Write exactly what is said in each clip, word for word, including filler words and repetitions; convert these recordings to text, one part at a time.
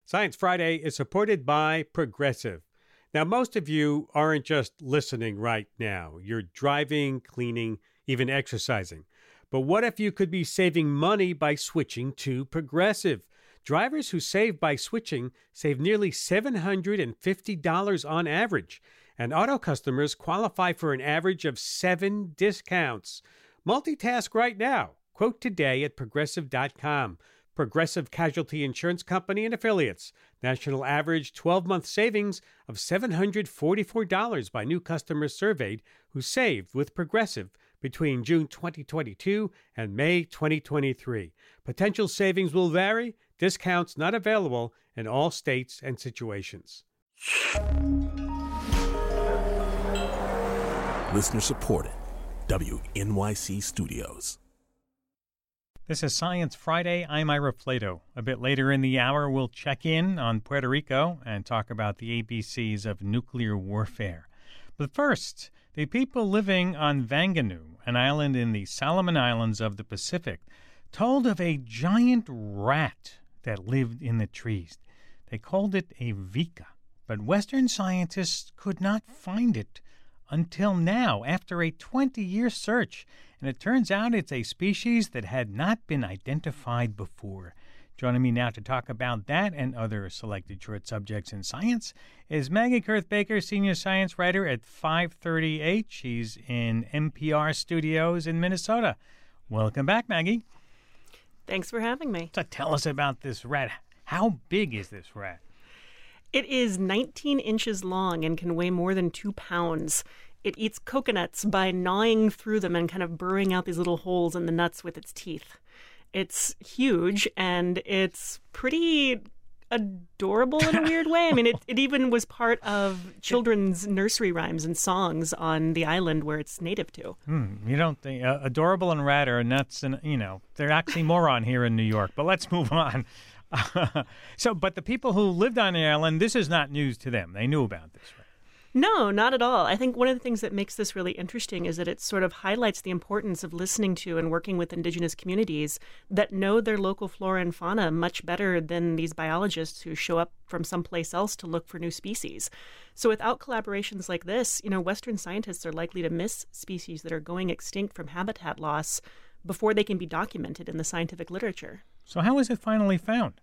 Science Friday is supported by Progressive. Now, most of you aren't just listening right now. You're driving, cleaning, even exercising. But what if you could be saving money by switching to Progressive? Drivers who save by switching save nearly seven hundred fifty dollars on average, and auto customers qualify for an average of seven discounts. Multitask right now. Quote today at progressive dot com. Progressive Casualty Insurance Company and Affiliates. National average twelve-month savings of seven hundred forty-four dollars by new customers surveyed who saved with Progressive between June twenty twenty-two and May twenty twenty-three. Potential savings will vary. Discounts not available in all states and situations. Listener supported. W N Y C Studios. This is Science Friday. I'm Ira Flato. A bit later in the hour, we'll check in on Puerto Rico and talk about the A B Cs of nuclear warfare. But first, the people living on Vangunu, an island in the Solomon Islands of the Pacific, told of a giant rat that lived in the trees. They called it a vika, but Western scientists could not find it until now, after a twenty-year search. And it turns out it's a species that had not been identified before. Joining me now to talk about that and other selected short subjects in science is Maggie Kurth-Baker, senior science writer at five thirty H. She's in N P R studios in Minnesota. Welcome back, Maggie. Thanks for having me. So tell us about this rat. How big is this rat? It is nineteen inches long and can weigh more than two pounds. It eats coconuts by gnawing through them and kind of burrowing out these little holes in the nuts with its teeth. It's huge, and it's pretty adorable in a weird way. I mean, it, it even was part of children's nursery rhymes and songs on the island where it's native to. Hmm, you don't think uh, adorable and rat are nuts, and you know they're oxymoron here in New York. But let's move on. so, but the people who lived on the island, this is not news to them. They knew about this, right? No, not at all. I think one of the things that makes this really interesting is that it sort of highlights the importance of listening to and working with indigenous communities that know their local flora and fauna much better than these biologists who show up from someplace else to look for new species. So without collaborations like this, you know, Western scientists are likely to miss species that are going extinct from habitat loss before they can be documented in the scientific literature. So how was it finally found?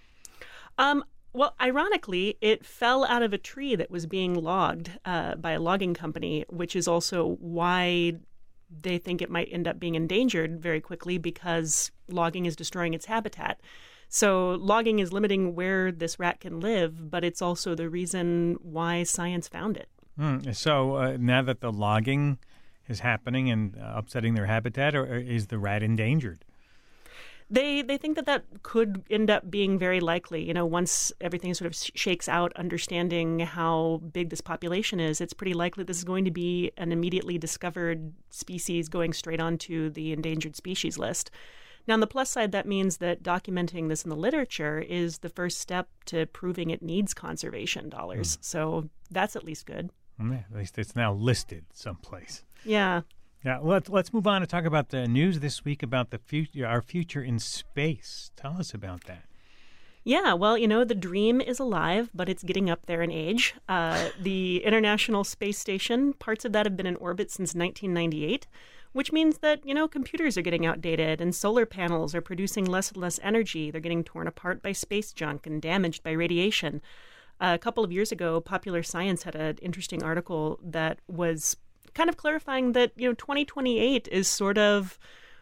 Um, Well, ironically, it fell out of a tree that was being logged uh, by a logging company, which is also why they think it might end up being endangered very quickly because logging is destroying its habitat. So logging is limiting where this rat can live, but it's also the reason why science found it. Mm, so uh, now that the logging is happening and uh, upsetting their habitat, or, or is the rat endangered? They they think that that could end up being very likely. You know, once everything sort of shakes out, understanding how big this population is, it's pretty likely this is going to be an immediately discovered species going straight onto the endangered species list. Now, on the plus side, that means that documenting this in the literature is the first step to proving it needs conservation dollars. Mm. So that's at least good. Yeah, at least it's now listed someplace. Yeah. Yeah, let's let's move on and talk about the news this week about the future, our future in space. Tell us about that. Yeah, well, you know, the dream is alive, but it's getting up there in age. Uh, the International Space Station, parts of that have been in orbit since nineteen ninety-eight, which means that, you know, computers are getting outdated and solar panels are producing less and less energy. They're getting torn apart by space junk and damaged by radiation. Uh, a couple of years ago, Popular Science had an interesting article that was kind of clarifying that, you know, twenty twenty-eight is sort of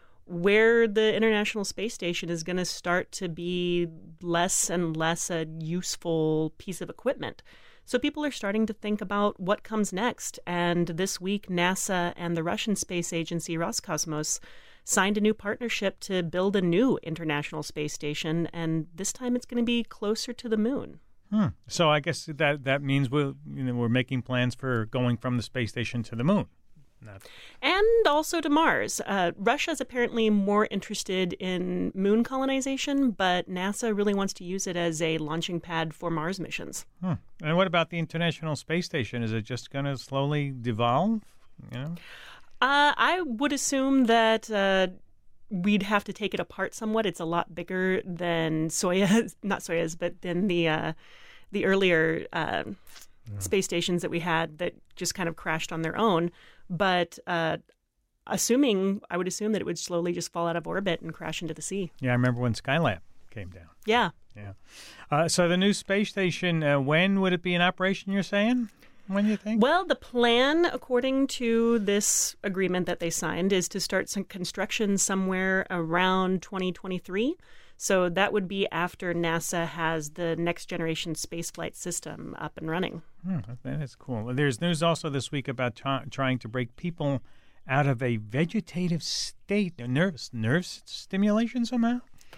where the International Space Station is going to start to be less and less a useful piece of equipment. So people are starting to think about what comes next. And this week, NASA and the Russian space agency Roscosmos signed a new partnership to build a new International Space Station. And this time it's going to be closer to the moon. Hmm. So I guess that that means we're you know we're making plans for going from the space station to the moon. Not... And also to Mars. Uh, Russia is apparently more interested in moon colonization, but NASA really wants to use it as a launching pad for Mars missions. Hmm. And what about the International Space Station? Is it just going to slowly devolve? You know? Uh, I would assume that. Uh, we'd have to take it apart somewhat. It's a lot bigger than Soyuz, not Soyuz, but than the uh, the earlier uh, yeah. space stations that we had that just kind of crashed on their own. But uh, assuming, I would assume that it would slowly just fall out of orbit and crash into the sea. Yeah, I remember when Skylab came down. Yeah. Yeah. Uh, so the new space station, uh, when would it be in operation, you're saying? When do you think? Well, the plan, according to this agreement that they signed, is to start some construction somewhere around twenty twenty-three. So that would be after NASA has the next generation spaceflight system up and running. Hmm, that is cool. There's news also this week about t- trying to break people out of a vegetative state, nerve, nerve stimulation somehow?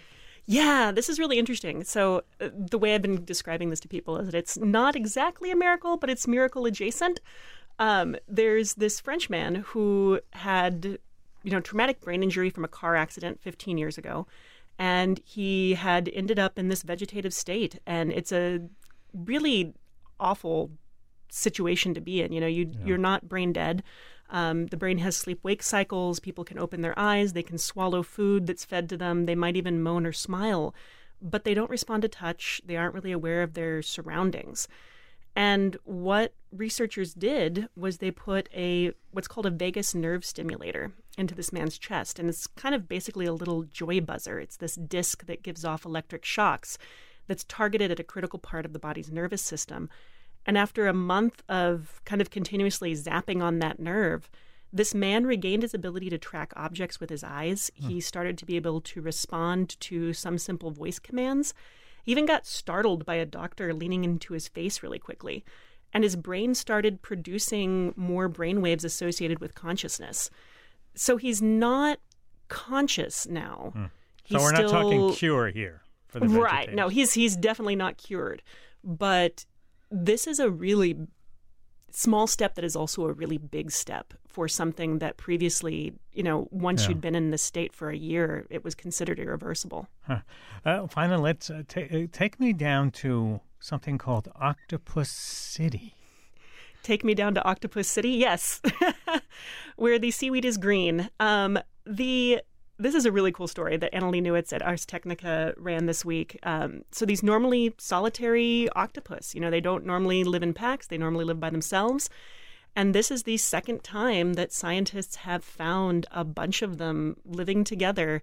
Yeah, this is really interesting. So uh, the way I've been describing this to people is that it's not exactly a miracle, but it's miracle adjacent. Um, there's this French man who had, you know, traumatic brain injury from a car accident fifteen years ago, and he had ended up in this vegetative state. And it's a really awful situation to be in. You know, you, yeah. you're not brain dead. Um, the brain has sleep-wake cycles. People can open their eyes. They can swallow food that's fed to them. They might even moan or smile, but they don't respond to touch. They aren't really aware of their surroundings. And what researchers did was they put a what's called a vagus nerve stimulator into this man's chest. And it's kind of basically a little joy buzzer. It's this disc that gives off electric shocks that's targeted at a critical part of the body's nervous system. And after a month of kind of continuously zapping on that nerve, this man regained his ability to track objects with his eyes. Hmm. He started to be able to respond to some simple voice commands. He even got startled by a doctor leaning into his face really quickly. And his brain started producing more brain waves associated with consciousness. So he's not conscious now. Hmm. So He's we're still... not talking cure here for the Right. No, he's he's definitely not cured. But this is a really small step that is also a really big step for something that previously, you know, once yeah. you'd been in this state for a year, it was considered irreversible. Huh. Uh, finally, let's uh, t- uh, take me down to something called Octopus City. Take me down to Octopus City? Yes, where the seaweed is green. Um, the This is a really cool story that Annalee Newitz at Ars Technica ran this week. Um, so these normally solitary octopus, you know, they don't normally live in packs. They normally live by themselves. And this is the second time that scientists have found a bunch of them living together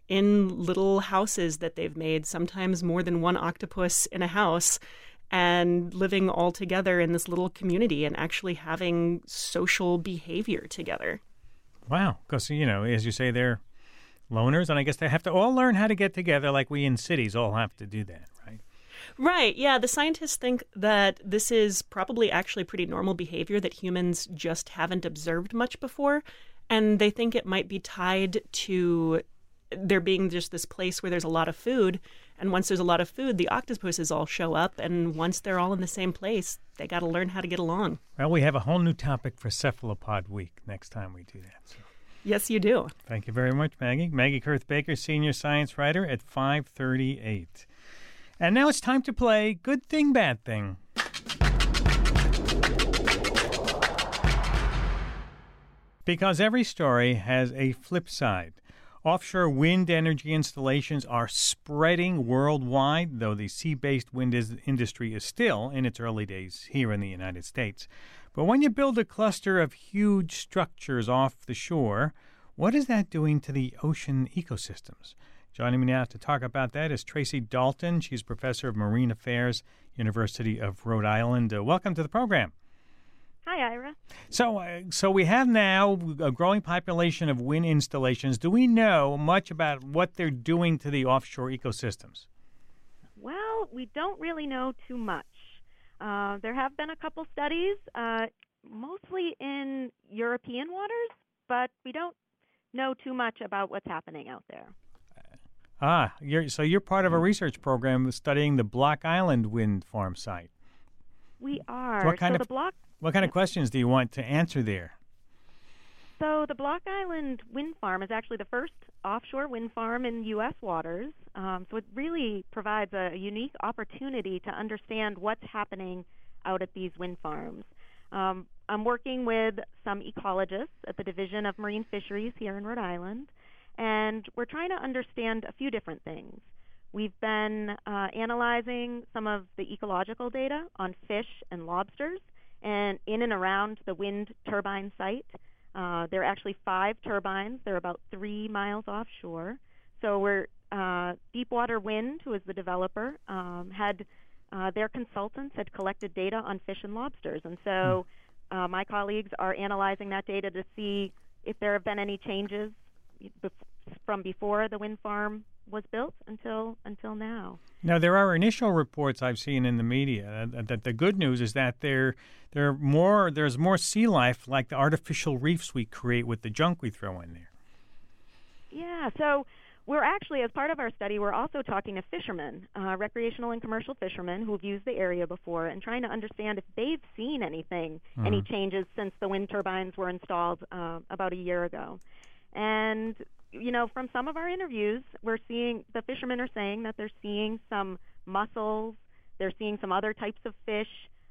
in little houses that they've made, sometimes more than one octopus in a house, and living all together in this little community and actually having social behavior together. Wow. Because, you know, as you say, they're loners, and I guess they have to all learn how to get together like we in cities all have to do that, right? Right, yeah. The scientists think that this is probably actually pretty normal behavior that humans just haven't observed much before, and they think it might be tied to there being just this place where there's a lot of food, and once there's a lot of food, the octopuses all show up, and once they're all in the same place, they got to learn how to get along. Well, we have a whole new topic for Cephalopod Week next time we do that, so. Yes, you do. Thank you very much, Maggie. Maggie Kurth-Baker, senior science writer at five thirty-eight. And now it's time to play Good Thing, Bad Thing. Because every story has a flip side. Offshore wind energy installations are spreading worldwide, though the sea-based wind is- industry is still in its early days here in the United States. But when you build a cluster of huge structures off the shore, what is that doing to the ocean ecosystems? Joining me now to talk about that is Tracy Dalton. She's professor of marine affairs, University of Rhode Island. Uh, welcome to the program. Hi, Ira. So, uh, so we have now a growing population of wind installations. Do we know much about what they're doing to the offshore ecosystems? Well, we don't really know too much. Uh, there have been a couple studies, uh, mostly in European waters, but we don't know too much about what's happening out there. Ah, you're, so you're part of a research program studying the Block Island wind farm site. We are. What kind so of the Block, what kind of questions do you want to answer there? So the Block Island wind farm is actually the first offshore wind farm in U S waters. Um, so it really provides a unique opportunity to understand what's happening out at these wind farms. Um, I'm working with some ecologists at the Division of Marine Fisheries here in Rhode Island, And we're trying to understand a few different things. We've been uh, analyzing some of the ecological data on fish and lobsters and in and around the wind turbine site. Uh, there are actually five turbines. They're about three miles offshore. So we're uh, Deepwater Wind, who is the developer, um, had uh, their consultants had collected data on fish and lobsters. And so uh, my colleagues are analyzing that data to see if there have been any changes bef- from before the wind farm was built until until now. Now, there are initial reports I've seen in the media that, that the good news is that there there are more there's more sea life, like the artificial reefs we create with the junk we throw in there. Yeah, so we're actually, as part of our study, we're also talking to fishermen, uh, recreational and commercial fishermen who've used the area before, and trying to understand if they've seen anything, mm-hmm. any changes since the wind turbines were installed uh, about a year ago. And you know, from some of our interviews, we're seeing the fishermen are saying that they're seeing some mussels, they're seeing some other types of fish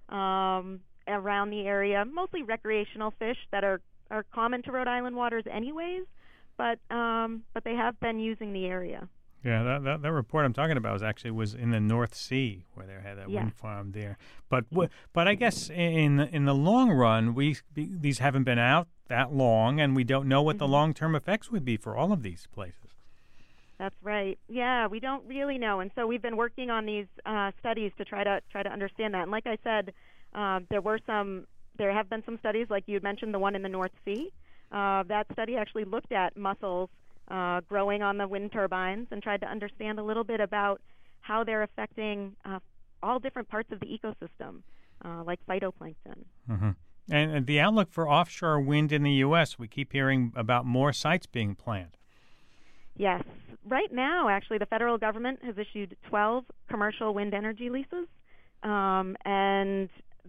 um, around the area, mostly recreational fish that are, are common to Rhode Island waters anyways, but um, but they have been using the area. Yeah, that, that that report I'm talking about was actually was in the North Sea, where they had that yeah. wind farm there. But but I guess in in the long run, we these haven't been out that long, and we don't know what mm-hmm. the long-term effects would be for all of these places. That's right. Yeah, we don't really know, and so we've been working on these uh, studies to try to try to understand that. And like I said, uh, there were some, there have been some studies, like you mentioned, the one in the North Sea. Uh, that study actually looked at mussels uh, growing on the wind turbines and tried to understand a little bit about how they're affecting uh, all different parts of the ecosystem, uh, like phytoplankton. Mm-hmm. And the outlook for offshore wind in the U S, we keep hearing about more sites being planned. Yes. Right now, actually, the federal government has issued twelve commercial wind energy leases, um, and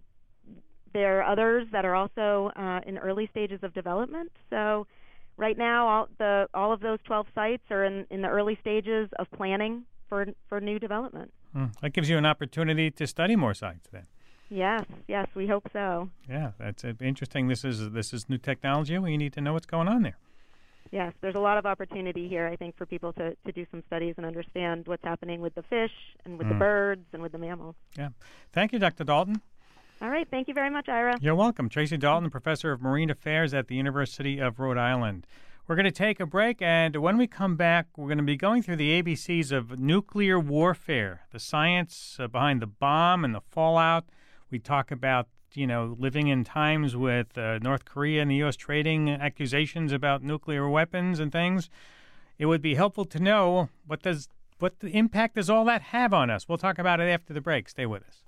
there are others that are also uh, in early stages of development. So right now, all, the, all of those twelve sites are in, in the early stages of planning for, for new development. Hmm. That gives you an opportunity to study more sites then. Yes, yes, we hope so. Yeah, that's uh, interesting. This is this is new technology. We need to know what's going on there. Yes, there's a lot of opportunity here, I think, for people to, to do some studies and understand what's happening with the fish and with mm. the birds and with the mammals. Yeah. Thank you, Doctor Dalton. All right. Thank you very much, Ira. You're welcome. Tracy Dalton, Professor of Marine Affairs at the University of Rhode Island. We're going to take a break, and when we come back, we're going to be going through the A B Cs of nuclear warfare, the science uh, behind the bomb and the fallout. We talk about, you know, living in times with uh, North Korea and the U S trading accusations about nuclear weapons and things. It would be helpful to know what does what the impact does all that have on us. We'll talk about it after the break. Stay with us.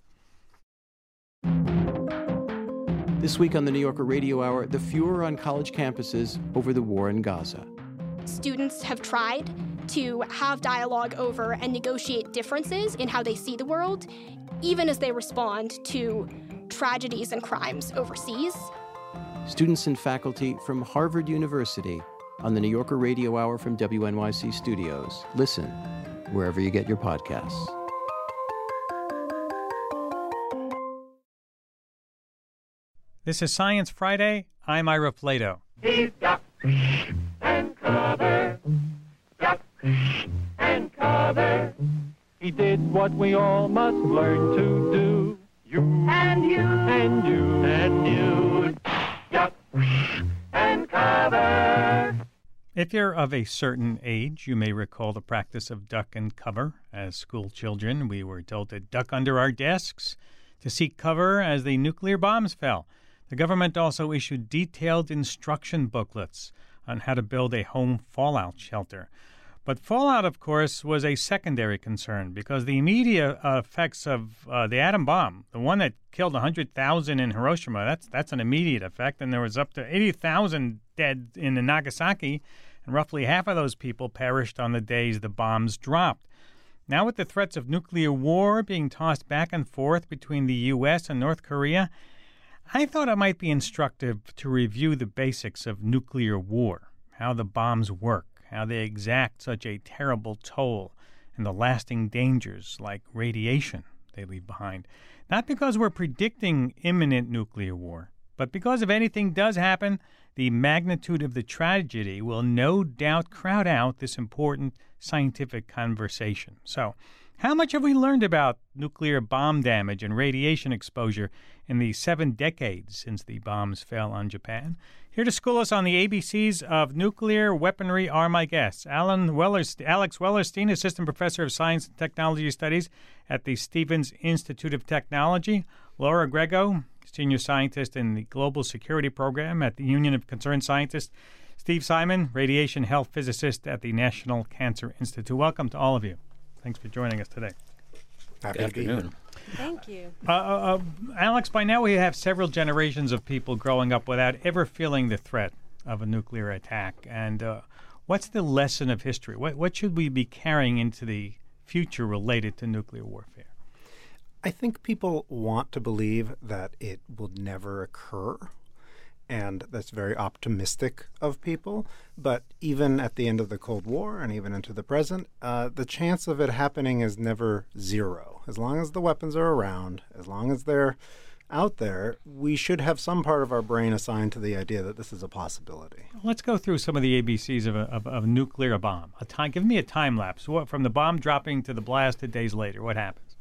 This week on the New Yorker Radio Hour, the furor on college campuses over the war in Gaza. Students have tried to have dialogue over and negotiate differences in how they see the world, even as they respond to tragedies and crimes overseas. Students and faculty from Harvard University on the New Yorker Radio Hour from W N Y C Studios. Listen wherever you get your podcasts. This is Science Friday. I'm Ira Flato. He's duck and cover, duck and cover. He did what we all must learn to do. You and you and you and you, duck and cover. If you're of a certain age, you may recall the practice of duck and cover. As school children, we were told to duck under our desks to seek cover as the nuclear bombs fell. The government also issued detailed instruction booklets on how to build a home fallout shelter. But fallout, of course, was a secondary concern because the immediate effects of uh, the atom bomb, the one that killed one hundred thousand in Hiroshima, that's that's an immediate effect, and there was up to eighty thousand dead in Nagasaki, and roughly half of those people perished on the days the bombs dropped. Now with the threats of nuclear war being tossed back and forth between the U S and North Korea, I thought it might be instructive to review the basics of nuclear war, how the bombs work, how they exact such a terrible toll, and the lasting dangers like radiation they leave behind. Not because we're predicting imminent nuclear war, But because if anything does happen, the magnitude of the tragedy will no doubt crowd out this important scientific conversation. So, how much have we learned about nuclear bomb damage and radiation exposure in the seven decades since the bombs fell on Japan? Here to school us on the A B Cs of nuclear weaponry are my guests. Alan Wellers, Alex Wellerstein, Assistant Professor of Science and Technology Studies at the Stevens Institute of Technology. Laura Grego, Senior Scientist in the Global Security Program at the Union of Concerned Scientists. Steve Simon, Radiation Health Physicist at the National Cancer Institute. Welcome to all of you. Thanks for joining us today. Happy afternoon. Thank you. Uh, uh, Alex, by now we have several generations of people growing up without ever feeling the threat of a nuclear attack. And uh, what's the lesson of history? What, what should we be carrying into the future related to nuclear warfare? I think people want to believe that it will never occur. And that's very optimistic of people. But even at the end of the Cold War and even into the present, uh, the chance of it happening is never zero. As long as the weapons are around, as long as they're out there, we should have some part of our brain assigned to the idea that this is a possibility. Let's go through some of the A B Cs of a, of, of a nuclear bomb. A time, give me a time lapse. What, from the bomb dropping to the blast to days later, what happens?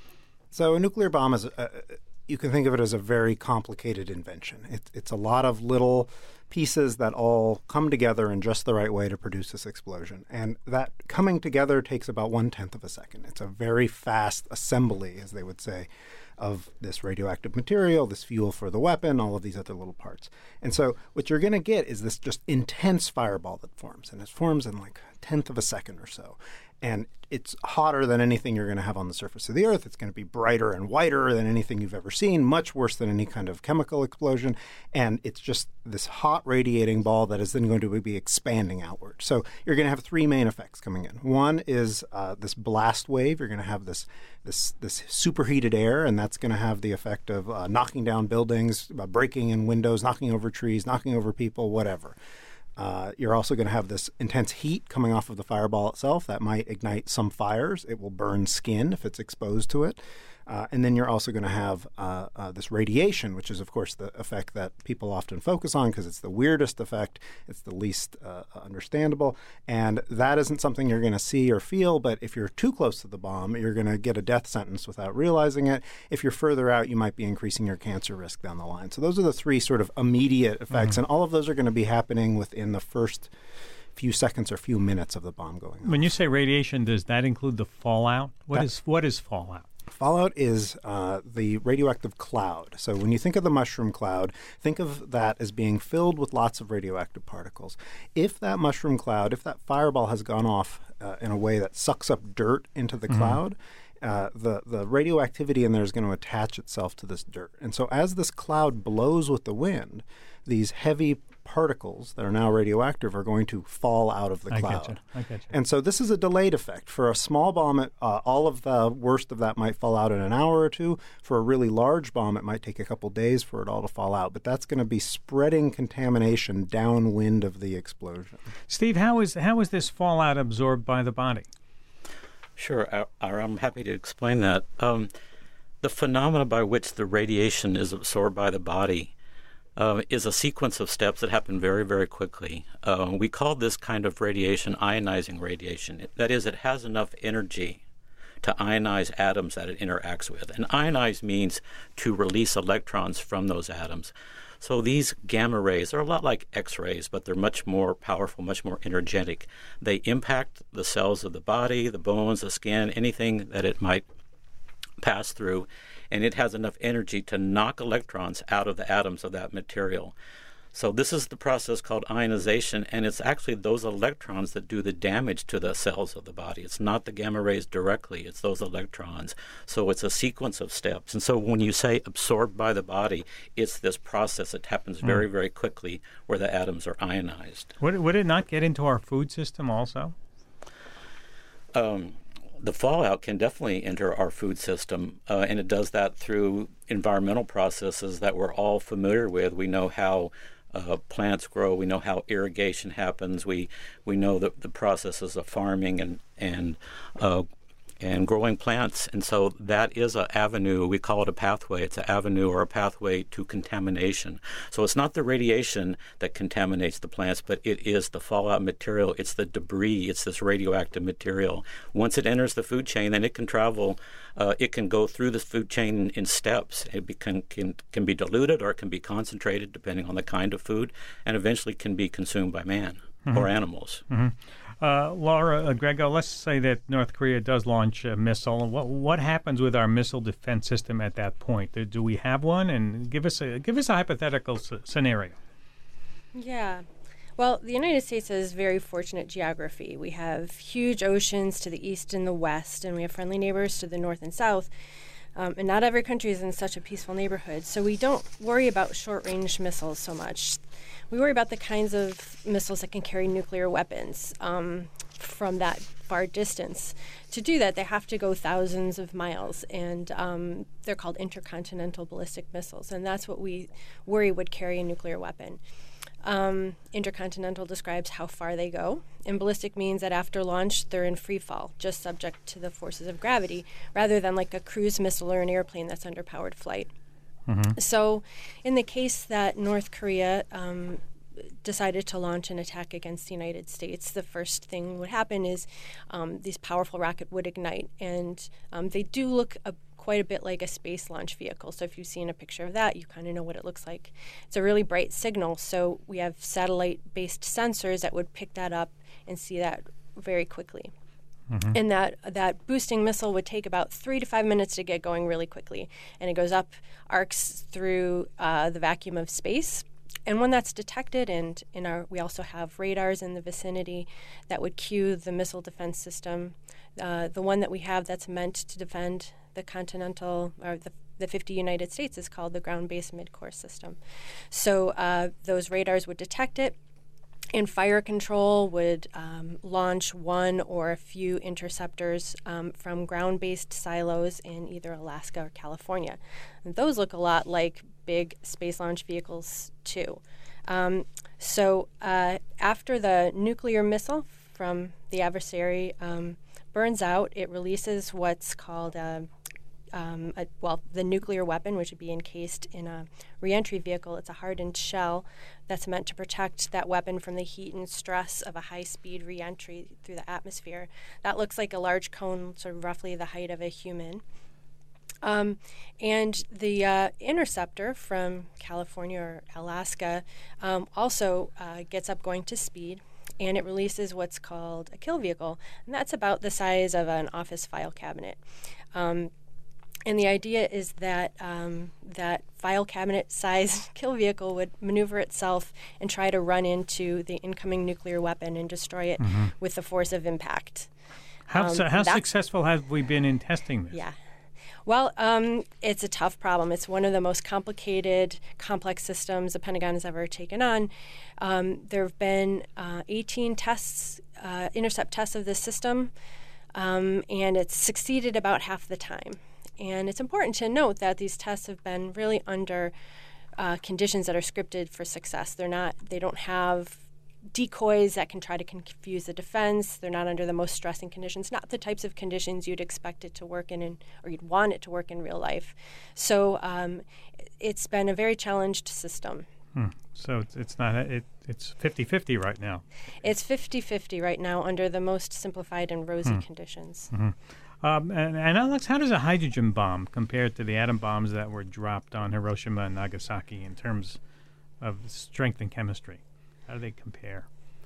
So a nuclear bomb is... Uh, you can think of it as a very complicated invention. It, it's a lot of little pieces that all come together in just the right way to produce this explosion. And that coming together takes about one-tenth of a second. It's a very fast assembly, as they would say, of this radioactive material, this fuel for the weapon, all of these other little parts. And so what you're going to get is this just intense fireball that forms. And it forms in like a tenth of a second or so. And it's hotter than anything you're going to have on the surface of the Earth. It's going to be brighter and whiter than anything you've ever seen, much worse than any kind of chemical explosion. And it's just this hot radiating ball that is then going to be expanding outward. So you're going to have three main effects coming in. One is uh, this blast wave. You're going to have this this this superheated air, and that's going to have the effect of uh, knocking down buildings, uh, breaking in windows, knocking over trees, knocking over people, whatever. Uh, you're also going to have this intense heat coming off of the fireball itself that might ignite some fires. It will burn skin if it's exposed to it. Uh, and then you're also going to have uh, uh, this radiation, which is, of course, the effect that people often focus on because it's the weirdest effect. It's the least uh, understandable. And that isn't something you're going to see or feel. But if you're too close to the bomb, you're going to get a death sentence without realizing it. If you're further out, you might be increasing your cancer risk down the line. So those are the three sort of immediate effects. Mm-hmm. And all of those are going to be happening within the first few seconds or few minutes of the bomb going on. When you say radiation, does that include the fallout? What that, is what is fallout? Fallout is uh, the radioactive cloud. So when you think of the mushroom cloud, think of that as being filled with lots of radioactive particles. If that mushroom cloud, if that fireball has gone off uh, in a way that sucks up dirt into the mm-hmm. cloud, uh, the, the radioactivity in there is going to attach itself to this dirt. And so as this cloud blows with the wind, these heavy particles that are now radioactive are going to fall out of the I cloud. Get you. I get you. And so this is a delayed effect. For a small bomb, it, uh, all of the worst of that might fall out in an hour or two. For a really large bomb, it might take a couple days for it all to fall out. But that's going to be spreading contamination downwind of the explosion. Steve, how is how is this fallout absorbed by the body? Sure, I'm happy to explain that. Um, the phenomena by which the radiation is absorbed by the body Uh, is a sequence of steps that happen very, very quickly. Uh, we call this kind of radiation ionizing radiation. It, that is, it has enough energy to ionize atoms that it interacts with. And ionize means to release electrons from those atoms. So these gamma rays are a lot like X-rays, but they're much more powerful, much more energetic. They impact the cells of the body, the bones, the skin, anything that it might pass through, and it has enough energy to knock electrons out of the atoms of that material. So this is the process called ionization, and it's actually those electrons that do the damage to the cells of the body. It's not the gamma rays directly, it's those electrons. So it's a sequence of steps. And so when you say absorbed by the body, it's this process that happens very, mm. very quickly where the atoms are ionized. Would it, would it not get into our food system also? Um, The fallout can definitely enter our food system, uh, and it does that through environmental processes that we're all familiar with. We know how uh, plants grow. We know how irrigation happens. We we know the, the processes of farming and, and uh, and growing plants. And so that is an avenue, we call it a pathway. It's an avenue or a pathway to contamination. So it's not the radiation that contaminates the plants, but it is the fallout material. It's the debris. It's this radioactive material. Once it enters the food chain, then it can travel. Uh, it can go through the food chain in steps. It be, can, can, can be diluted or it can be concentrated depending on the kind of food, and eventually can be consumed by man mm-hmm. or animals. Mm-hmm. Uh, Laura uh, Grego, let's say that North Korea does launch a missile. What what happens with our missile defense system at that point? Do, do we have one? And give us a give us a hypothetical s- scenario. Yeah. Well, the United States has very fortunate geography. We have huge oceans to the east and the west, and we have friendly neighbors to the north and south. Um, and not every country is in such a peaceful neighborhood, so we don't worry about short-range missiles so much. We worry about the kinds of missiles that can carry nuclear weapons um, from that far distance. To do that, they have to go thousands of miles, and um, they're called intercontinental ballistic missiles, and that's what we worry would carry a nuclear weapon. Um, intercontinental describes how far they go, and ballistic means that after launch they're in free fall, just subject to the forces of gravity, rather than like a cruise missile or an airplane that's under powered flight. Mm-hmm. So in the case that North Korea um, decided to launch an attack against the United States, the first thing would happen is um, these powerful rocket would ignite, and um, they do look a quite a bit like a space launch vehicle. So if you've seen a picture of that, you kind of know what it looks like. It's a really bright signal. So we have satellite-based sensors that would pick that up and see that very quickly. Mm-hmm. And that that boosting missile would take about three to five minutes to get going really quickly. And it goes up, arcs through uh, the vacuum of space. And when that's detected, and in our, we also have radars in the vicinity that would cue the missile defense system. Uh, the one that we have that's meant to defend the continental or the, the fifty United States is called the ground-based mid-course system. So uh, those radars would detect it, and fire control would um, launch one or a few interceptors um, from ground-based silos in either Alaska or California. And those look a lot like big space launch vehicles too. Um, so uh, after the nuclear missile from the adversary um, burns out, it releases what's called a Um, a, well, the nuclear weapon, which would be encased in a reentry vehicle. It's a hardened shell that's meant to protect that weapon from the heat and stress of a high-speed reentry through the atmosphere. That looks like a large cone, sort of roughly the height of a human. Um, and the uh, interceptor from California or Alaska um, also uh, gets up going to speed, and it releases what's called a kill vehicle, and that's about the size of an office file cabinet. Um, And the idea is that um, that file cabinet-sized kill vehicle would maneuver itself and try to run into the incoming nuclear weapon and destroy it mm-hmm. with the force of impact. How, um, so, how successful have we been in testing this? Yeah. Well, um, it's a tough problem. It's one of the most complicated, complex systems the Pentagon has ever taken on. Um, there have been uh, eighteen tests, uh, intercept tests of this system, um, and it's succeeded about half the time. And it's important to note that these tests have been really under uh, conditions that are scripted for success. They're not, they don't have decoys that can try to confuse the defense. They're not under the most stressing conditions, not the types of conditions you'd expect it to work in, in or you'd want it to work in real life. So um, it's been a very challenged system. Hmm. So it's, it's not, a, it, it's fifty-fifty right now. It's fifty-fifty right now under the most simplified and rosy hmm. conditions. Mm-hmm. Um, and, and Alex, how does a hydrogen bomb compare to the atom bombs that were dropped on Hiroshima and Nagasaki in terms of strength and chemistry? How do they compare?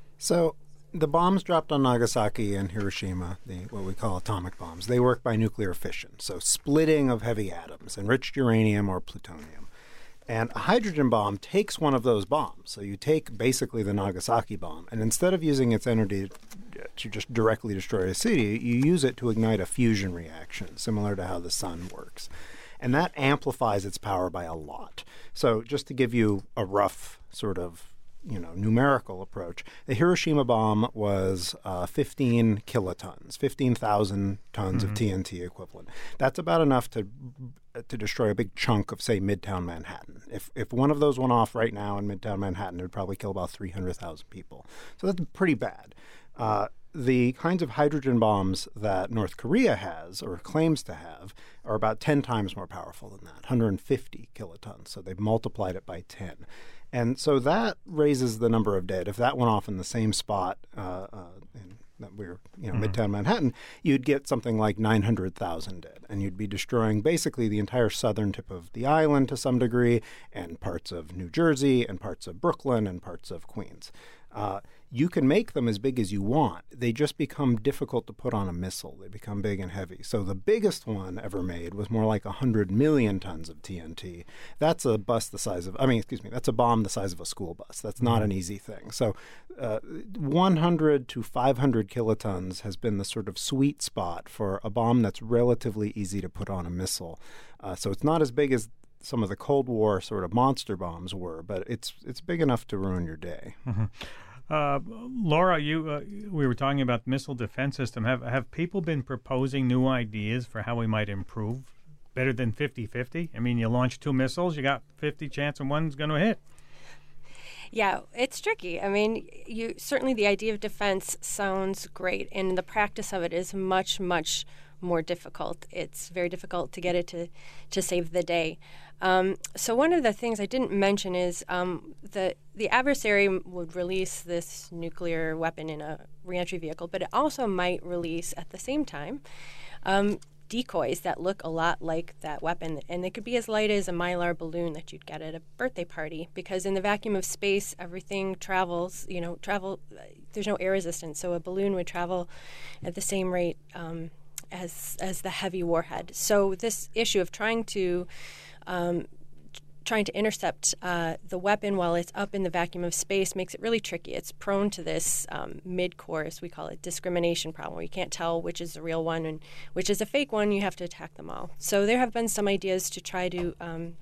So the bombs dropped on Nagasaki and Hiroshima, the what we call atomic bombs, they work by nuclear fission, so splitting of heavy atoms, enriched uranium or plutonium. And a hydrogen bomb takes one of those bombs. So you take basically the Nagasaki bomb, and instead of using its energy to just directly destroy a city, you use it to ignite a fusion reaction, similar to how the sun works. And that amplifies its power by a lot. So just to give you a rough sort of you know, numerical approach, the Hiroshima bomb was uh, fifteen kilotons, fifteen thousand tons mm-hmm. of T N T equivalent. That's about enough to to destroy a big chunk of, say, Midtown Manhattan. If if one of those went off right now in Midtown Manhattan, it would probably kill about three hundred thousand people. So that's pretty bad. Uh, the kinds of hydrogen bombs that North Korea has or claims to have are about ten times more powerful than that, one hundred fifty kilotons. So they've multiplied it by ten. And so that raises the number of dead. If that went off in the same spot uh, uh, in that we were, you know, mm-hmm. Midtown Manhattan, you'd get something like nine hundred thousand dead. And you'd be destroying basically the entire southern tip of the island to some degree, and parts of New Jersey, and parts of Brooklyn, and parts of Queens. Uh, you can make them as big as you want. They just become difficult to put on a missile. They become big and heavy. So the biggest one ever made was more like one hundred million tons of T N T. That's a bus the size of, I mean, excuse me, that's a bomb the size of a school bus. That's not an easy thing. So uh, one hundred to five hundred kilotons has been the sort of sweet spot for a bomb that's relatively easy to put on a missile. Uh, so it's not as big as some of the Cold War sort of monster bombs were, but it's it's big enough to ruin your day. Mm-hmm. Uh, Laura, you uh, we were talking about the missile defense system. Have have people been proposing new ideas for how we might improve better than fifty-fifty? I mean, you launch two missiles, you got fifty chance and one's going to hit. Yeah, it's tricky. I mean, you certainly the idea of defense sounds great, and the practice of it is much, much more difficult. It's very difficult to get it to, to save the day. Um, so one of the things I didn't mention is um, the the adversary would release this nuclear weapon in a reentry vehicle, but it also might release at the same time um, decoys that look a lot like that weapon, and they could be as light as a Mylar balloon that you'd get at a birthday party, because in the vacuum of space, everything travels, you know, travel, there's no air resistance, so a balloon would travel at the same rate um, as as the heavy warhead. So this issue of trying to um, trying to intercept uh, the weapon while it's up in the vacuum of space makes it really tricky. It's prone to this um, mid-course, we call it discrimination problem, where you can't tell which is the real one and which is a fake one. You have to attack them all. So there have been some ideas to try to um,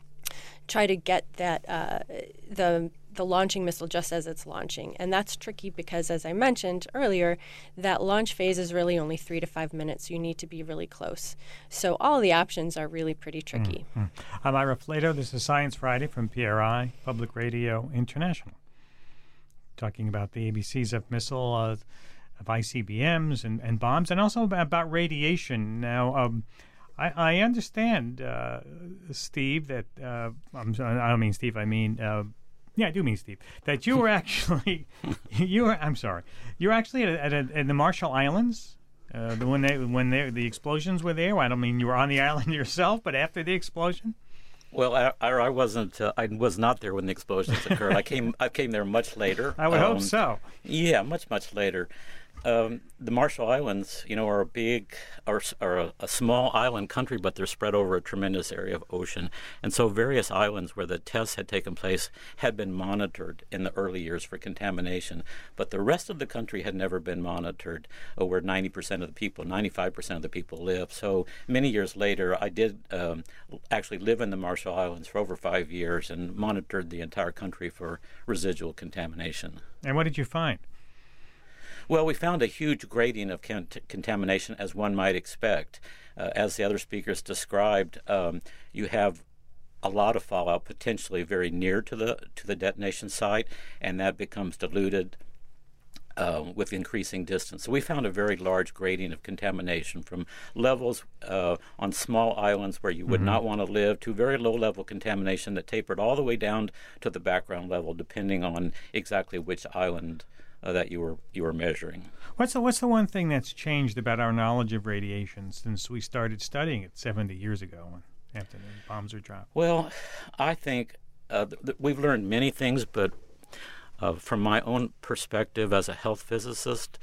try to get that uh, the the launching missile just as it's launching. And that's tricky because, as I mentioned earlier, that launch phase is really only three to five minutes. You need to be really close. So all the options are really pretty tricky. Mm-hmm. I'm Ira Flato. This is Science Friday from P R I, Public Radio International. Talking about the A B Cs of missile, uh, of I C B Ms and, and bombs, and also about, about radiation. Now, um, I, I understand, uh, Steve, that, uh, I'm, I don't mean Steve, I mean... Uh, Yeah, I do mean Steve. That you were actually, you were. I'm sorry, you were actually at, at, a, at the Marshall Islands. Uh, the when they when they, the explosions were there. I don't mean you were on the island yourself, but after the explosion. Well, I, I wasn't. Uh, I was not there when the explosions occurred. I came. I came there much later. I would um, hope so. Yeah, much much later. Um, the Marshall Islands, you know, are a big, are, are a, a small island country, but they're spread over a tremendous area of ocean. And so various islands where the tests had taken place had been monitored in the early years for contamination. But the rest of the country had never been monitored, uh, where ninety percent of the people, ninety-five percent of the people live. So many years later, I did um, actually live in the Marshall Islands for over five years and monitored the entire country for residual contamination. And what did you find? Well, we found a huge grading of cont- contamination, as one might expect. Uh, as the other speakers described, um, you have a lot of fallout potentially very near to the to the detonation site, and that becomes diluted uh, with increasing distance. So we found a very large grading of contamination from levels uh, on small islands where you would mm-hmm. not want to live to very low-level contamination that tapered all the way down to the background level, depending on exactly which island Uh, that you were you were measuring. What's the what's the one thing that's changed about our knowledge of radiation since we started studying it seventy years ago, when after the bombs were dropped? Well, I think uh, th- th- we've learned many things, but uh, from my own perspective as a health physicist,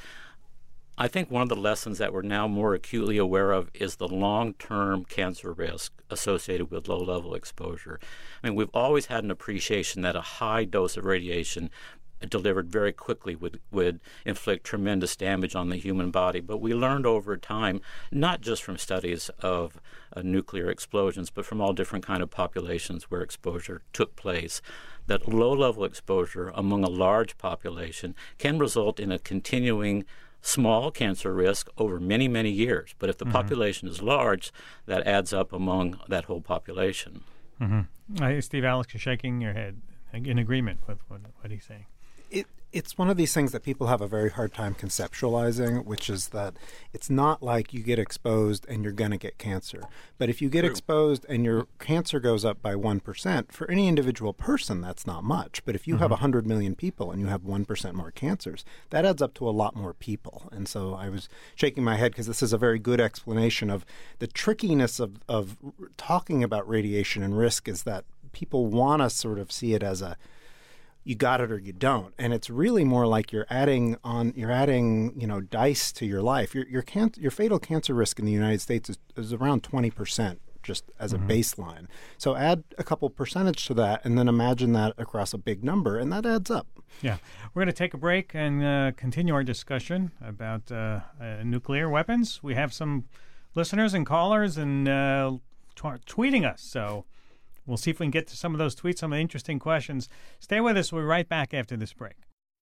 I think one of the lessons that we're now more acutely aware of is the long-term cancer risk associated with low-level exposure. I mean, we've always had an appreciation that a high dose of radiation delivered very quickly would, would inflict tremendous damage on the human body. But we learned over time, not just from studies of uh, nuclear explosions, but from all different kind of populations where exposure took place, that low-level exposure among a large population can result in a continuing small cancer risk over many, many years. But if the mm-hmm. population is large, that adds up among that whole population. Mm-hmm. Uh, Steve Alex is shaking your head in agreement with what, what he's saying. it it's one of these things that people have a very hard time conceptualizing, which is that it's not like you get exposed and you're going to get cancer. But if you get True. exposed and your cancer goes up by one percent, for any individual person, that's not much. But if you mm-hmm. have one hundred million people and you have one percent more cancers, that adds up to a lot more people. And so I was shaking my head because this is a very good explanation of the trickiness of, of talking about radiation and risk, is that people want to sort of see it as a you got it or you don't, and it's really more like you're adding on you're adding you know dice to your life. Your your can, your fatal cancer risk in the United States is, is around twenty percent, just as mm-hmm. a baseline. So add a couple percentage to that, and then imagine that across a big number, and that adds up. Yeah, we're going to take a break and uh, continue our discussion about uh, uh, nuclear weapons. We have some listeners and callers and uh, t- tweeting us, so. We'll see if we can get to some of those tweets, some of the interesting questions. Stay with us. We'll be right back after this break.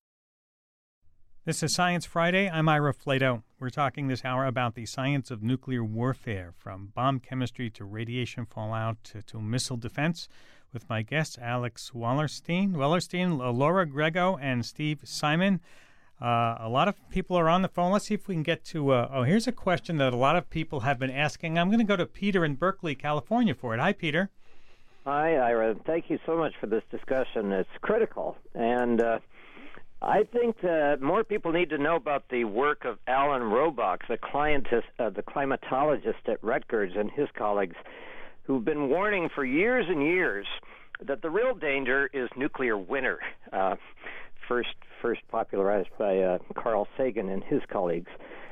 This is Science Friday. I'm Ira Flato. We're talking this hour about the science of nuclear warfare, from bomb chemistry to radiation fallout to, to missile defense, with my guests Alex Wallerstein, Wellerstein, Laura Grego, and Steve Simon. Uh, a lot of people are on the phone. Let's see if we can get to... Uh, oh, here's a question that a lot of people have been asking. I'm going to go to Peter in Berkeley, California for it. Hi, Peter. Hi, Ira. Thank you so much for this discussion. It's critical. And uh, I think that more people need to know about the work of Alan Robach, the, clientist, uh, the climatologist at Rutgers, and his colleagues, who've been warning for years and years that the real danger is nuclear winter, uh, first first popularized by uh, Carl Sagan and his colleagues.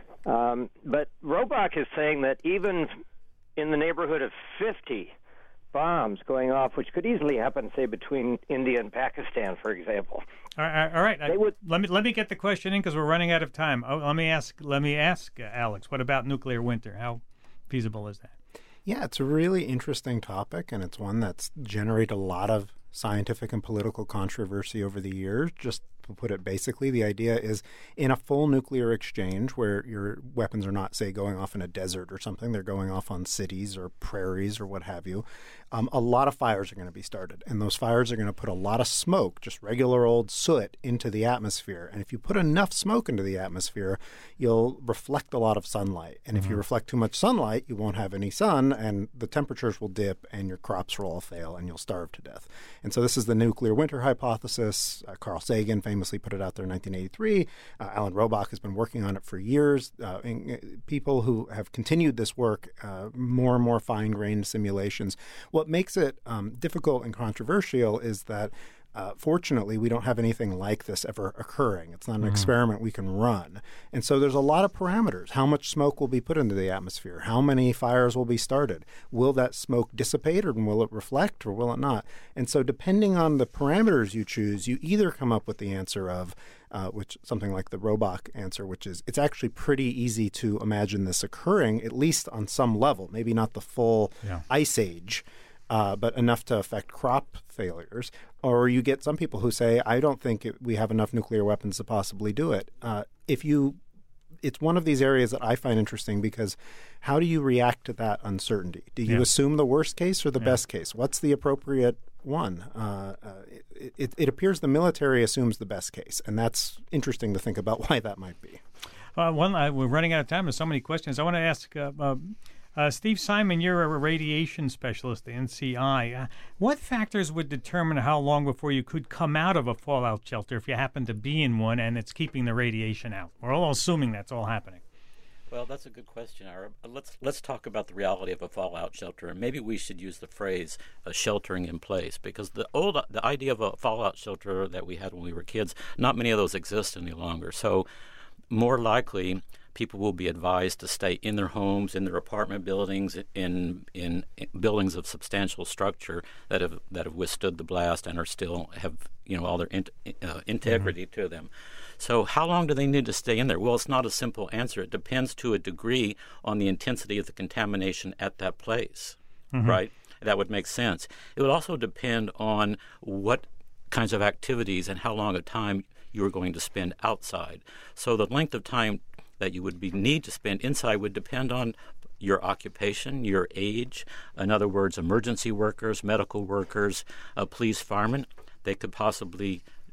Um, but Robach is saying that even in the neighborhood of fifty bombs going off, which could easily happen, say, between India and Pakistan, for example. All right, all right. They would, let me let me get the question in because we're running out of time. Oh, let me ask. Let me ask uh, Alex. What about nuclear winter? How feasible is that? Yeah, it's a really interesting topic, and it's one that's generated a lot of scientific and political controversy over the years. Just to put it basically, the idea is in a full nuclear exchange where your weapons are not, say, going off in a desert or something, they're going off on cities or prairies or what have you, um, a lot of fires are going to be started. And those fires are going to put a lot of smoke, just regular old soot, into the atmosphere. And if you put enough smoke into the atmosphere, you'll reflect a lot of sunlight. And mm-hmm. if you reflect too much sunlight, you won't have any sun, and the temperatures will dip, and your crops will all fail, and you'll starve to death. And so this is the nuclear winter hypothesis. Uh, Carl Sagan famously put it out there in nineteen eighty-three. Uh, Alan Robach has been working on it for years. Uh, and, uh, people who have continued this work, uh, more and more fine-grained simulations. What makes it um, difficult and controversial is that Uh, fortunately, we don't have anything like this ever occurring. It's not an mm-hmm. experiment we can run. And so there's a lot of parameters. How much smoke will be put into the atmosphere? How many fires will be started? Will that smoke dissipate, or will it reflect, or will it not? And so depending on the parameters you choose, you either come up with the answer of, uh, which something like the Robach answer, which is it's actually pretty easy to imagine this occurring, at least on some level, maybe not the full yeah. ice age, Uh, but enough to affect crop failures. Or you get some people who say, I don't think it, we have enough nuclear weapons to possibly do it. Uh, if you, it's one of these areas that I find interesting because how do you react to that uncertainty? Do you yeah. assume the worst case or the yeah. best case? What's the appropriate one? Uh, uh, it, it, it appears the military assumes the best case, and that's interesting to think about why that might be. Uh, one, uh, we're running out of time. There's so many questions. I want to ask uh, uh, Uh, Steve Simon, you're a radiation specialist, the N C I. Uh, what factors would determine how long before you could come out of a fallout shelter if you happen to be in one and it's keeping the radiation out? We're all assuming that's all happening. Well, that's a good question, Ira. Let's let's talk about the reality of a fallout shelter, and maybe we should use the phrase uh, "sheltering in place," because the old the idea of a fallout shelter that we had when we were kids, not many of those exist any longer. So, more likely, people will be advised to stay in their homes, in their apartment buildings, in, in in buildings of substantial structure that have that have withstood the blast and are still have you know all their in, uh, integrity mm-hmm. to them. So how long do they need to stay in there? Well, it's not a simple answer. It depends to a degree on the intensity of the contamination at that place, mm-hmm. right? That would make sense. It would also depend on what kinds of activities and how long a time you're going to spend outside. So the length of time that you would be need to spend inside would depend on your occupation, your age. In other words, emergency workers, medical workers, uh, police, firemen, they could possibly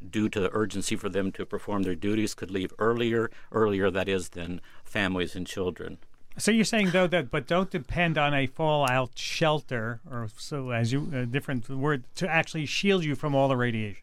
due to the urgency for them to perform their duties, could leave earlier, earlier, that is, than families and children. So you're saying, though, that but don't depend on a fallout shelter, or so as you a different word, to actually shield you from all the radiation.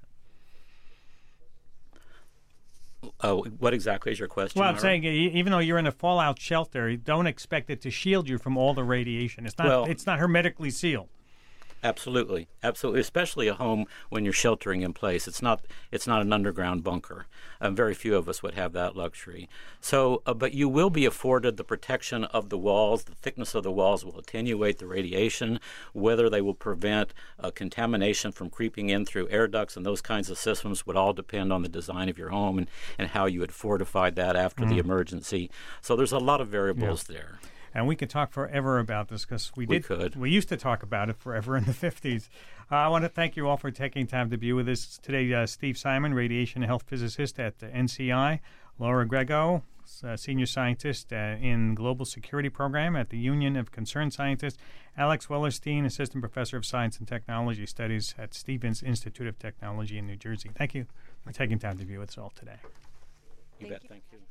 Uh, what exactly is your question? Well, I'm Ira? saying e- even though you're in a fallout shelter, don't expect it to shield you from all the radiation. It's not. Well, it's not hermetically sealed. Absolutely, absolutely. Especially a home when you're sheltering in place. It's not. It's not an underground bunker. Um, very few of us would have that luxury. So, uh, but you will be afforded the protection of the walls. The thickness of the walls will attenuate the radiation. Whether they will prevent uh, contamination from creeping in through air ducts and those kinds of systems would all depend on the design of your home and, and how you had fortified that after Mm. the emergency. So there's a lot of variables Yeah. there. And we could talk forever about this because we, We did. could. We used to talk about it forever in the fifties. Uh, I want to thank you all for taking time to be with us today. Uh, Steve Simon, radiation health physicist at the N C I. Laura Grego, uh, senior scientist uh, in global security program at the Union of Concerned Scientists. Alex Wellerstein, assistant professor of science and technology studies at Stevens Institute of Technology in New Jersey. Thank you for taking time to be with us all today. You bet. Thank you.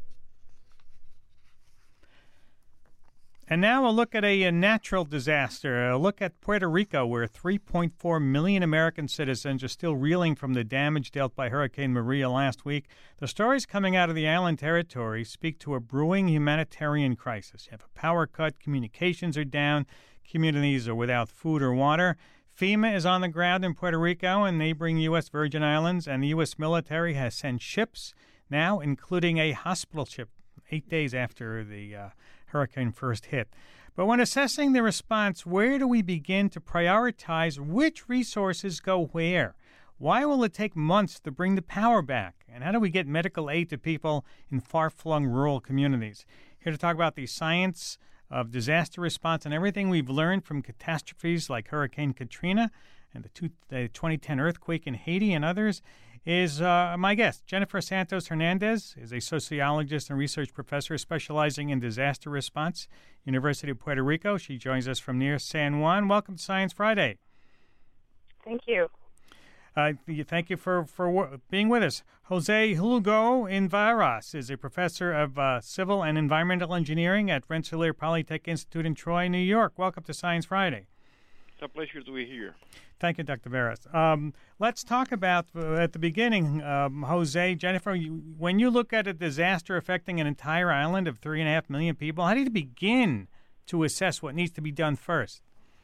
And now a look at a, a natural disaster. A look at Puerto Rico, where three point four million American citizens are still reeling from the damage dealt by Hurricane Maria last week. The stories coming out of the island territory speak to a brewing humanitarian crisis. You have a power cut, communications are down, communities are without food or water. FEMA is on the ground in Puerto Rico and neighboring U S Virgin Islands, and the U S military has sent ships now, including a hospital ship, eight days after the uh, hurricane first hit. But when assessing the response, where do we begin to prioritize which resources go where? Why will it take months to bring the power back? And how do we get medical aid to people in far-flung rural communities? Here to talk about the science of disaster response and everything we've learned from catastrophes like Hurricane Katrina and the, two, the twenty ten earthquake in Haiti and others is uh, my guest. Jennifer Santos Hernandez is a sociologist and research professor specializing in disaster response, University of Puerto Rico. She joins us from near San Juan. Welcome to Science Friday. Thank you. Uh, thank you for, for being with us. Jose Lugo Invaras is a professor of uh, civil and environmental engineering at Rensselaer Polytech Institute in Troy, New York. Welcome to Science Friday. It's a pleasure to be here. Thank you, Doctor Veras. Um, let's talk about, uh, at the beginning, um, Jose, Jennifer, you, when you look at a disaster affecting an entire island of three and a half million people, how do you begin to assess what needs to be done first?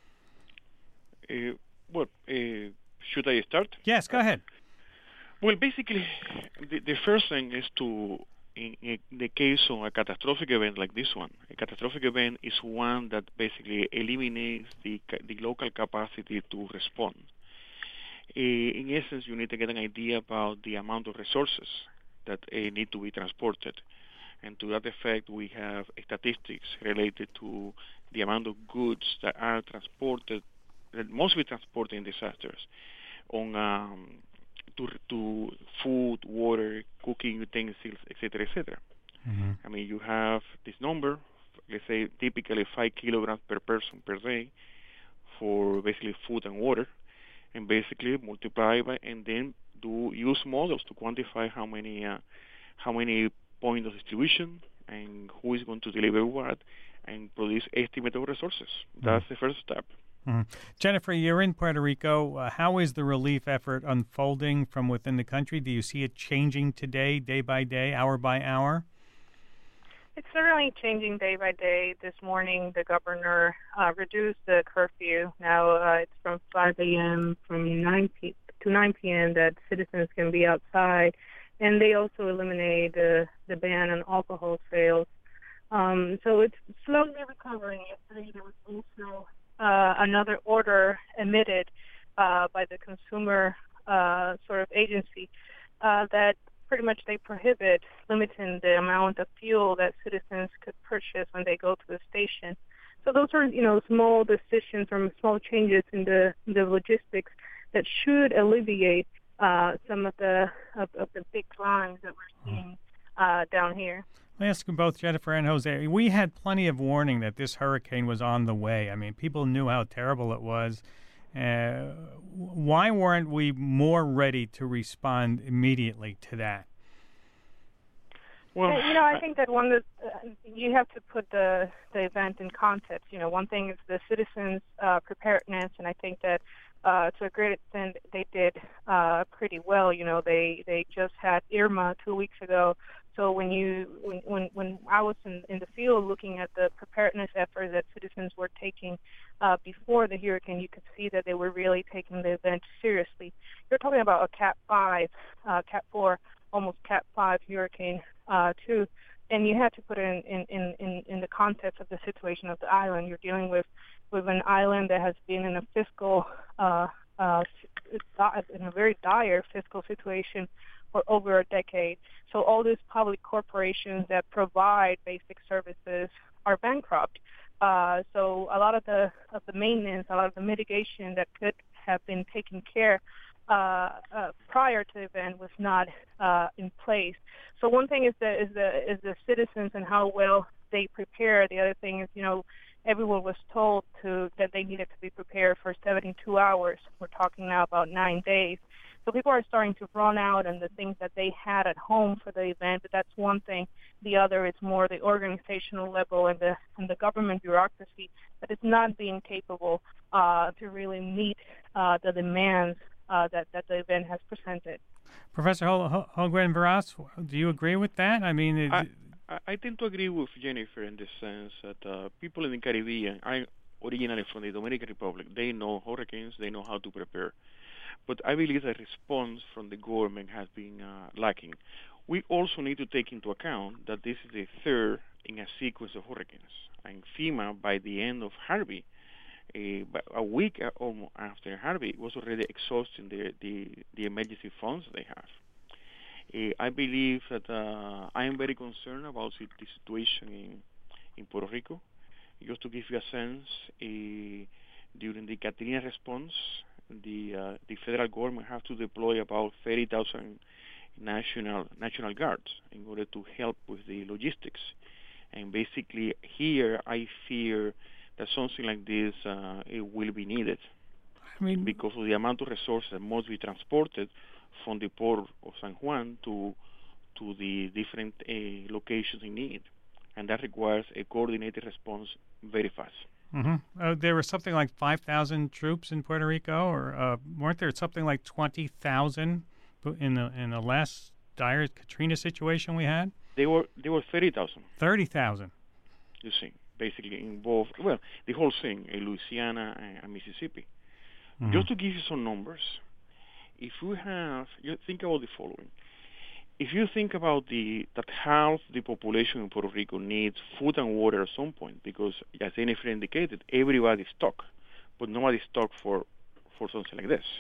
Uh, well, uh, should I start? Yes, go ahead. Well, basically, the, the first thing is to, in, in the case of a catastrophic event like this one, a catastrophic event is one that basically eliminates the, the local capacity to respond. Uh, in essence, you need to get an idea about the amount of resources that uh, need to be transported. And to that effect, we have statistics related to the amount of goods that are transported, that mostly transported in disasters, on um, to, to food, water, cooking utensils, et cetera, et cetera. Mm-hmm. I mean, you have this number, let's say typically five kilograms per person per day for basically food and water, and basically multiply by, and then do use models to quantify how many uh, how many points of distribution and who is going to deliver what, and produce estimate of resources. Mm-hmm. That's the first step. Mm-hmm. Jennifer, you're in Puerto Rico. Uh, how is the relief effort unfolding from within the country? Do you see it changing today, day by day, hour by hour? It's certainly changing day by day. This morning, the governor uh, reduced the curfew. Now uh, it's from five a.m. from nine p- to nine p.m. that citizens can be outside. And they also eliminated uh, the ban on alcohol sales. Um, so it's slowly recovering. Yesterday, there was also uh, another order emitted uh, by the consumer uh, sort of agency uh, that pretty much they prohibit limiting the amount of fuel that citizens could purchase when they go to the station. So those are, you know, small decisions or small changes in the the logistics that should alleviate uh, some of the of, of the big lines that we're seeing uh, down here. Let me ask you both, Jennifer and Jose. We had plenty of warning that this hurricane was on the way. I mean, people knew how terrible it was. Uh, why weren't we more ready to respond immediately to that? Well, you know, I think that one of the, uh, you have to put the the event in context. You know, one thing is the citizens' uh, preparedness, and I think that uh, to a great extent they did uh, pretty well. You know, they they just had Irma two weeks ago. So when you when when, when I was in, in the field looking at the preparedness efforts that citizens were taking uh, before the hurricane, you could see that they were really taking the event seriously. You're talking about a Cat five, uh, Cat four, almost Cat five hurricane uh, too, and you have to put it in, in, in, in the context of the situation of the island. You're dealing with, with an island that has been in a fiscal uh, uh, in a very dire fiscal situation for over a decade. So all these public corporations that provide basic services are bankrupt. Uh, so a lot of the of the maintenance, a lot of the mitigation that could have been taken care uh, uh, prior to the event was not uh, in place. So one thing is the is the is the citizens and how well they prepare. The other thing is, you know, everyone was told to that they needed to be prepared for seventy-two hours. We're talking now about nine days. So people are starting to run out on the things that they had at home for the event, but that's one thing. The other is more the organizational level and the and the government bureaucracy that is not being capable uh, to really meet uh, the demands uh, that, that the event has presented. Professor Hol- Holmgren Veras, do you agree with that? I mean, it, I, I tend to agree with Jennifer in the sense that uh, people in the Caribbean, I originally from the Dominican Republic, they know hurricanes, they know how to prepare. But I believe the response from the government has been uh, lacking. We also need to take into account that this is the third in a sequence of hurricanes. And FEMA, by the end of Harvey, a, a week almost after Harvey, was already exhausting the, the, the emergency funds they have. Uh, I believe that uh, I am very concerned about the situation in, in Puerto Rico. Just to give you a sense, uh, during the Katrina response, the uh, the federal government has to deploy about thirty thousand national national guards in order to help with the logistics. And basically here I fear that something like this uh, it will be needed. I mean, because of the amount of resources that must be transported from the port of San Juan to to the different uh, locations in need. And that requires a coordinated response very fast. Mm-hmm. Uh, there was something like five thousand troops in Puerto Rico, or uh, weren't there something like twenty thousand in the in the last dire Katrina situation we had? They were they were thirty thousand. thirty thousand. You see, basically in both, well, the whole thing, in Louisiana and, and Mississippi. Mm-hmm. Just to give you some numbers, if we have, you think about the following. If you think about the that half the population in Puerto Rico needs food and water at some point, because as Jennifer indicated, everybody's stuck, but nobody's stuck for for something like this.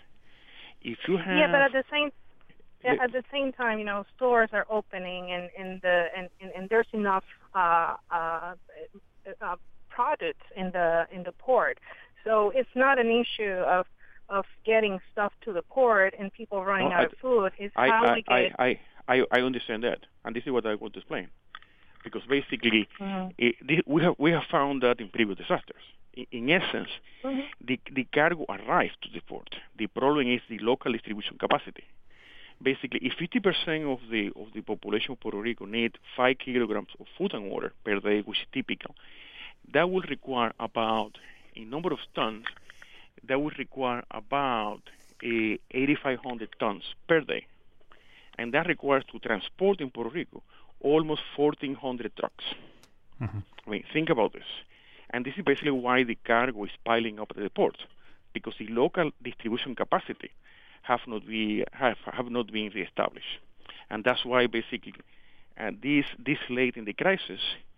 If you have yeah, but at the same the, at the same time, you know, stores are opening and and the and, and, and there's enough uh, uh, uh, products in the in the port, so it's not an issue of of getting stuff to the port and people running no, out I, of food. It's I, how I, we get. I, I, I, I understand that, and this is what I want to explain, because basically mm-hmm. it, the, we have we have found that in previous disasters. In, in essence, mm-hmm. the the cargo arrived to the port. The problem is the local distribution capacity. Basically, if fifty percent of the of the population of Puerto Rico need five kilograms of food and water per day, which is typical, that will require about a number of tons. That would require about uh, eighty-five hundred tons per day. And that requires to transport in Puerto Rico almost fourteen hundred trucks. Mm-hmm. I mean, think about this. And this is basically why the cargo is piling up at the port, because the local distribution capacity have not, be, have, have not been reestablished. And that's why basically uh, this, this late in the crisis,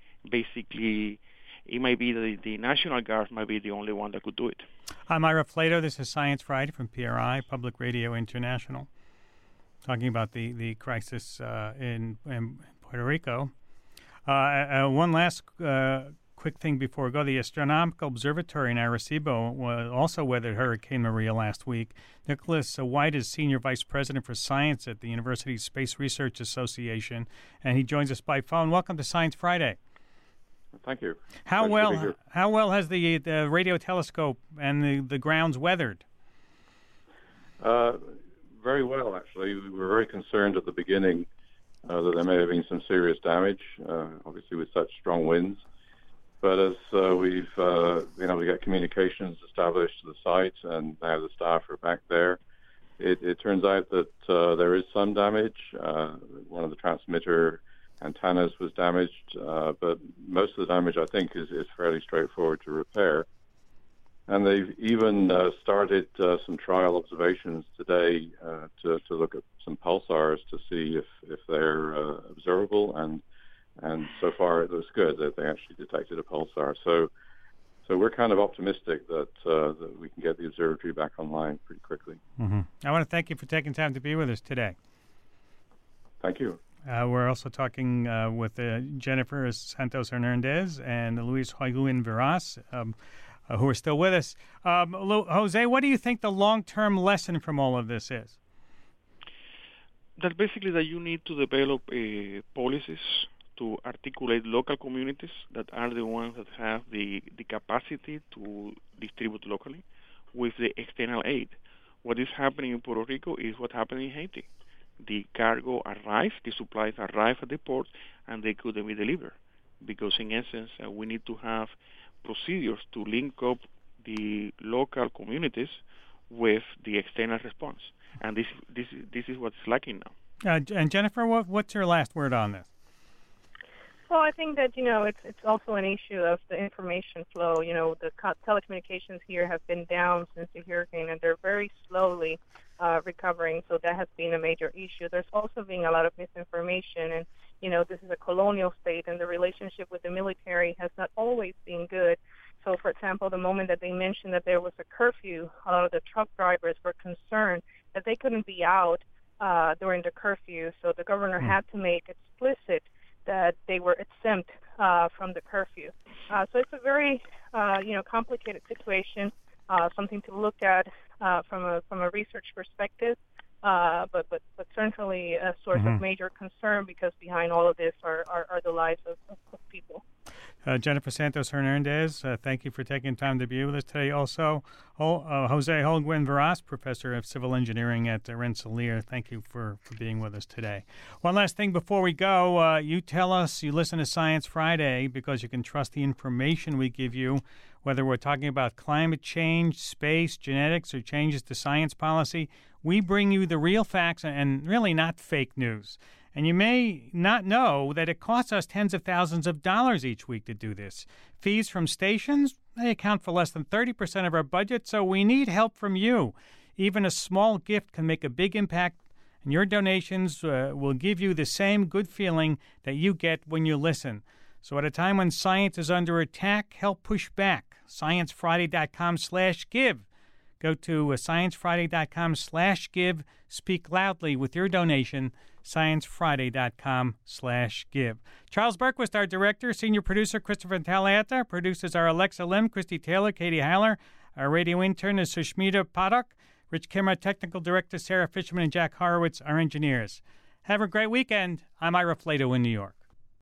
basically it might be that the, the National Guard might be the only one that could do it. I'm Ira Flato. This is Science Friday from P R I, Public Radio International, talking about the, the crisis uh, in, in Puerto Rico. Uh, uh, one last uh, quick thing before we go. The Astronomical Observatory in Arecibo also weathered Hurricane Maria last week. Nicholas White is Senior Vice President for Science at the University Space Research Association, and he joins us by phone. Welcome to Science Friday. Thank you. How Pleasure to well be here. how well has the the radio telescope and the, the grounds weathered? Uh, very well, actually. We were very concerned at the beginning uh, that there may have been some serious damage, uh, obviously with such strong winds. But as uh, we've uh, been able to get communications established to the site, and now the staff are back there, it, it turns out that uh, there is some damage. Uh, one of the transmitter antennas was damaged, uh, but most of the damage, I think, is, is fairly straightforward to repair. And they've even uh, started uh, some trial observations today uh, to, to look at some pulsars to see if, if they're uh, observable, and and so far it looks good that they actually detected a pulsar. So so we're kind of optimistic that, uh, that we can get the observatory back online pretty quickly. Mm-hmm. I want to thank you for taking time to be with us today. Thank you. Uh, we're also talking uh, with uh, Jennifer Santos Hernandez and Luis Holguin Veras, um, uh, who are still with us. Um, Jose, what do you think the long-term lesson from all of this is? That basically that you need to develop uh, policies to articulate local communities that are the ones that have the, the capacity to distribute locally with the external aid. What is happening in Puerto Rico is what happened in Haiti. The cargo arrived, the supplies arrived at the port, and they couldn't be delivered. Because in essence, uh, we need to have procedures to link up the local communities with the external response. And this this this is what's lacking now. Uh, and Jennifer, what, what's your last word on this? Well, I think that, you know, it's it's also an issue of the information flow. You know, the co- telecommunications here have been down since the hurricane, and they're very slowly uh, recovering, so that has been a major issue. There's also been a lot of misinformation, and, you know, this is a colonial state, and the relationship with the military has not always been good. So, for example, the moment that they mentioned that there was a curfew, a lot of the truck drivers were concerned that they couldn't be out uh, during the curfew, so the governor Mm. had to make explicit that they were exempt uh, from the curfew. Uh, so it's a very, uh, you know, complicated situation, uh, something to look at uh, from a from a research perspective, uh, but, but but certainly a source Mhm. of major concern, because behind all of this are, are, are the lives of, of, of people. Uh, Jennifer Santos Hernandez, uh, thank you for taking time to be with us today. Also, oh, uh, Jose Holguin Veras, Professor of Civil Engineering at uh, Rensselaer, thank you for, for being with us today. One last thing before we go, uh, you tell us you listen to Science Friday because you can trust the information we give you, whether we're talking about climate change, space, genetics, or changes to science policy. We bring you the real facts and really not fake news. And you may not know that it costs us tens of thousands of dollars each week to do this. Fees from stations, they account for less than thirty percent of our budget, so we need help from you. Even a small gift can make a big impact, and your donations uh, will give you the same good feeling that you get when you listen. So at a time when science is under attack, help push back. ScienceFriday.com slash give. Go to uh, ScienceFriday.com slash give. Speak loudly with your donation. ScienceFriday.com slash give. Charles Berquist, our director. Senior producer Christopher Taliata. Producers are Alexa Lim, Christy Taylor, Katie Heiler. Our radio intern is Sushmita Padak. Rich Kimmer, technical director Sarah Fisherman, and Jack Horowitz, our engineers. Have a great weekend. I'm Ira Flato in New York.